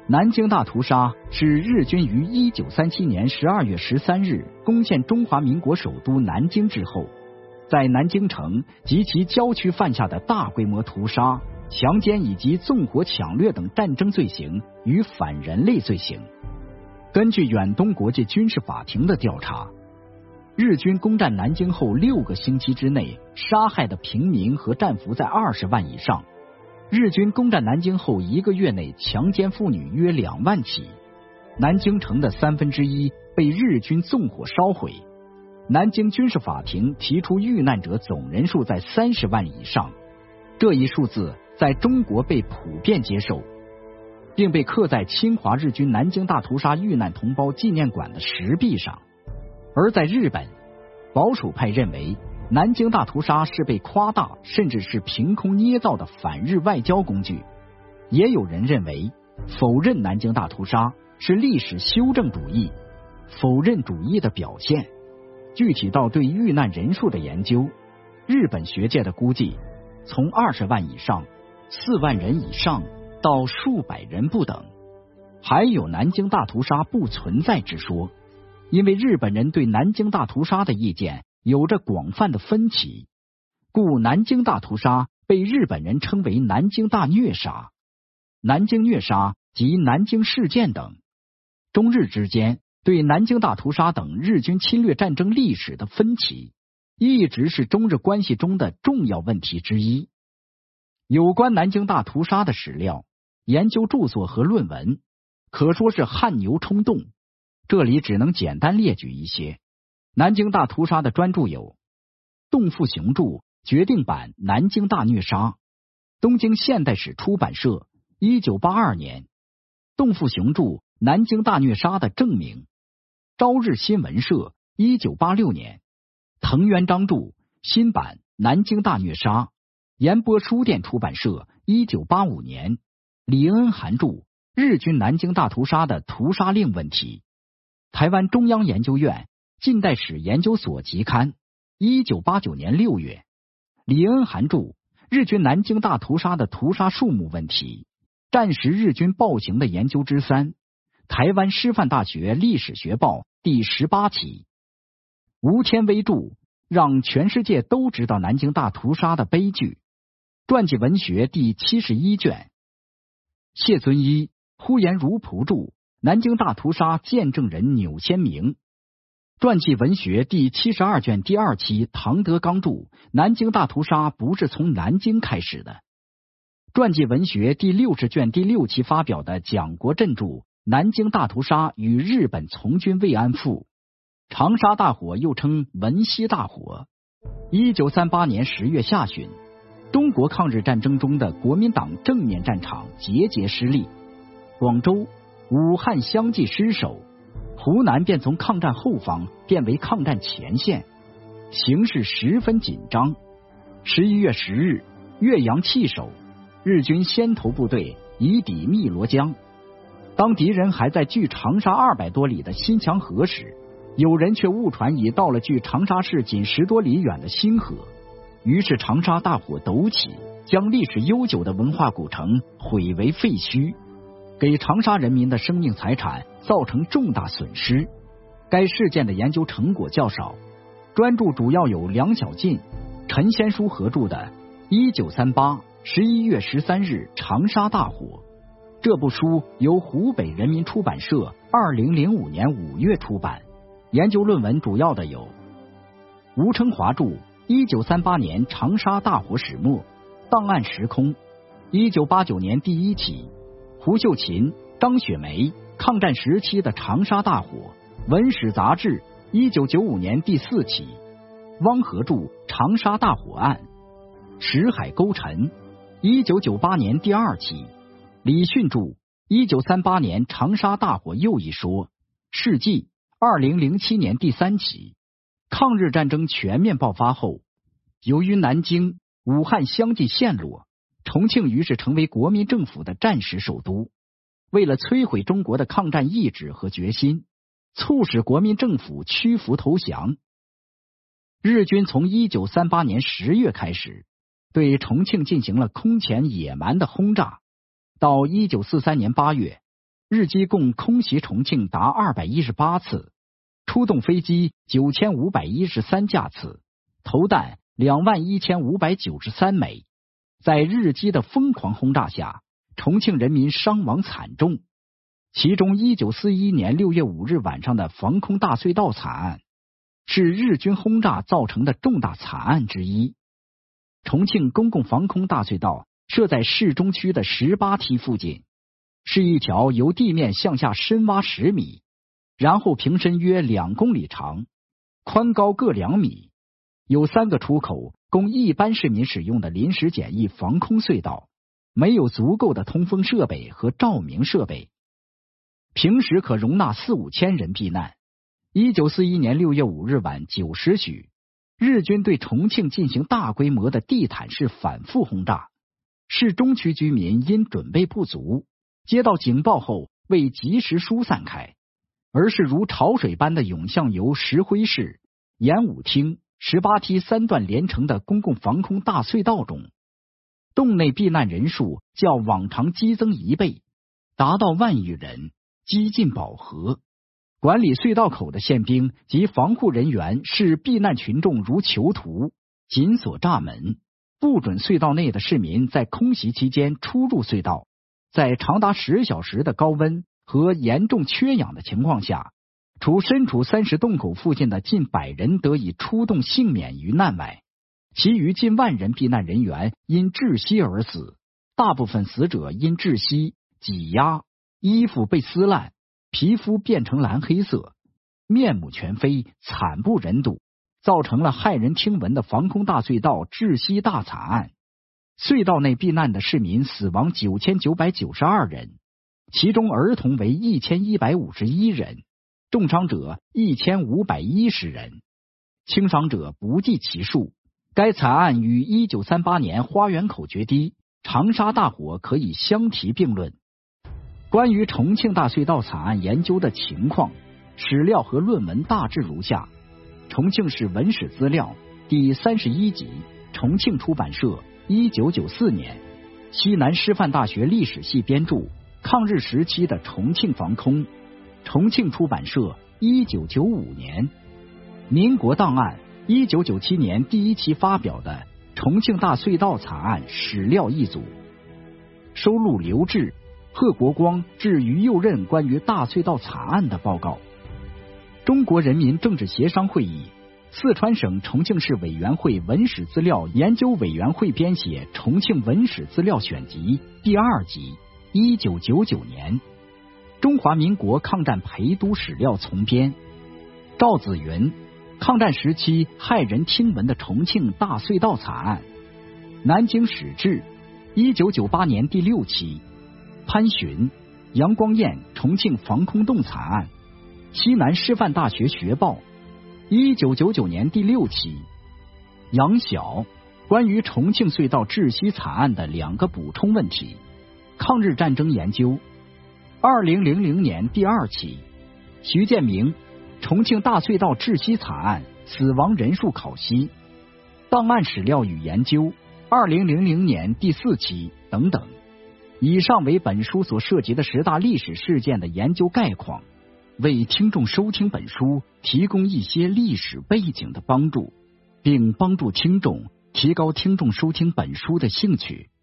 南京大屠杀是日军于1937年12月13日攻陷中华民国首都南京之后，在南京城及其郊区犯下的大规模屠杀、强奸以及纵火抢掠等战争罪行与反人类罪行。根据远东国际军事法庭的调查，日军攻占南京后6个星期之内，杀害的平民和战俘在20万以上。日军攻占南京后1个月内，强奸妇女约2万起，南京城的1/3被日军纵火烧毁。南京军事法庭提出遇难者总人数在30万以上，这一数字在中国被普遍接受，并被刻在侵华日军南京大屠杀遇难同胞纪念馆的石壁上。而在日本，保守派认为南京大屠杀是被夸大甚至是凭空捏造的反日外交工具，也有人认为否认南京大屠杀是历史修正主义、否认主义的表现。具体到对遇难人数的研究，日本学界的估计从20万以上、4万人以上到数百人不等。还有南京大屠杀不存在之说，因为日本人对南京大屠杀的意见有着广泛的分歧，故南京大屠杀被日本人称为南京大虐杀、南京虐杀及南京事件等。中日之间对南京大屠杀等日军侵略战争历史的分歧，一直是中日关系中的重要问题之一。有关南京大屠杀的史料、研究著作和论文，可说是汗牛充栋，这里只能简单列举一些。南京大屠杀的专著有洞父雄著决定版《南京大虐杀》，东京现代史出版社1982年；洞父雄著《南京大虐杀的证明》，朝日新闻社1986年；藤原章著新版《南京大虐杀》，延波书店出版社1985年；李恩涵著《日军南京大屠杀的屠杀令问题》，台湾中央研究院近代史研究所集刊1989年6月；李恩涵著《日军南京大屠杀的屠杀数目问题》，战时日军暴行的研究之3，台湾师范大学历史学报第18期；吴天威著《让全世界都知道南京大屠杀的悲剧》，传记文学第71卷；谢遵一、呼延如仆著《南京大屠杀见证人钮先明》，传记文学第72卷第2期唐德刚著《南京大屠杀不是从南京开始的》，传记文学第60卷第6期发表的蒋国振著《南京大屠杀与日本从军慰安妇》，长沙大火又称文西大火。1938年10月下旬，中国抗日战争中的国民党正面战场节节失利，广州、武汉相继失守，湖南便从抗战后方变为抗战前线，形势十分紧张。11月10日，岳阳弃守，日军先头部队已抵汨罗江。当敌人还在距长沙200多里的新墙河时，有人却误传已到了距长沙市仅10多里远的新河，于是长沙大火陡起，将历史悠久的文化古城毁为废墟，给长沙人民的生命财产造成重大损失。该事件的研究成果较少，专著主要有梁小晋、陈先书合著的1938 11月13日长沙大火。这部书由湖北人民出版社2005年5月出版。研究论文主要的有吴称华著1938年长沙大火始末，档案时空1989年第1期，胡秀琴、张雪梅抗战时期的长沙大火，文史杂志1995年第4期，汪和著长沙大火案，石海沟沉1998年第2期，李训著1938年长沙大火又一说，世纪2007年第3期。抗日战争全面爆发后，由于南京、武汉相继陷落，重庆于是成为国民政府的战时首都。为了摧毁中国的抗战意志和决心，促使国民政府屈服投降，日军从1938年10月开始对重庆进行了空前野蛮的轰炸。到1943年8月， 日机共空袭重庆达218次，出动飞机9513架次，投弹21593枚。在日机的疯狂轰炸下，重庆人民伤亡惨重。其中1941年6月5日晚上的防空大隧道惨案，是日军轰炸造成的重大惨案之一。重庆公共防空大隧道设在市中区的18梯附近，是一条由地面向下深挖10米，然后平深约2公里长，宽高各2米，有3个出口供一般市民使用的临时简易防空隧道，没有足够的通风设备和照明设备，平时可容纳4-5千人避难。1941年6月5日晚9时许，日军对重庆进行大规模的地毯式反复轰炸，市中区居民因准备不足，接到警报后未及时疏散开，而是如潮水般的涌向由石灰市、演武厅、18梯3段连成的公共防空大隧道中。洞内避难人数较往常激增1倍，达到10000余人，几近饱和。管理隧道口的宪兵及防护人员视避难群众如囚徒，紧锁栅门，不准隧道内的市民在空袭期间出入隧道。在长达10小时的高温和严重缺氧的情况下，除身处30洞口附近的近100人得以出动幸免于难外，其余近10000人避难人员因窒息而死，大部分死者因窒息、挤压，衣服被撕烂，皮肤变成蓝黑色，面目全非，惨不忍睹，造成了骇人听闻的防空大隧道窒息大惨案。隧道内避难的市民死亡9992人，其中儿童为1151人，重伤者1510人，轻伤者不计其数。该惨案与1938年花园口决堤、长沙大火可以相提并论。关于重庆大隧道惨案研究的情况，史料和论文大致如下：重庆市文史资料第31集，重庆出版社1994年，西南师范大学历史系编著《抗日时期的重庆防空》，重庆出版社1995年，民国档案1997年第1期发表的《重庆大隧道惨案史料一组》，收录刘志、贺国光致于右任关于大隧道惨案的报告。中国人民政治协商会议四川省重庆市委员会文史资料研究委员会编写《重庆文史资料选集》第2集，1999年。中华民国抗战陪都史料从编。赵子云，抗战时期骇人听闻的重庆大隧道惨案。南京史志，1998年第6期。潘寻、杨光彦重庆防空洞惨案。西南师范大学学报，1999年第6期。杨晓，关于重庆隧道窒息惨案的2个补充问题。抗日战争研究，2000年第2期。徐建明，重庆大隧道窒息惨案死亡人数考析。档案史料与研究，2000年第4期等等。以上为本书所涉及的10大历史事件的研究概况，为听众收听本书提供一些历史背景的帮助，并帮助听众提高听众收听本书的兴趣。